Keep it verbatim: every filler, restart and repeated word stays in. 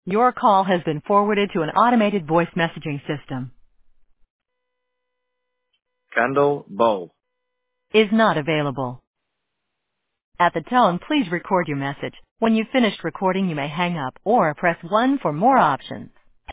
Your call has been forwarded to an automated voice messaging system. Candle bowl. Is not available. At the tone, please record your message. When you've finished recording, you may hang up or press one for more options.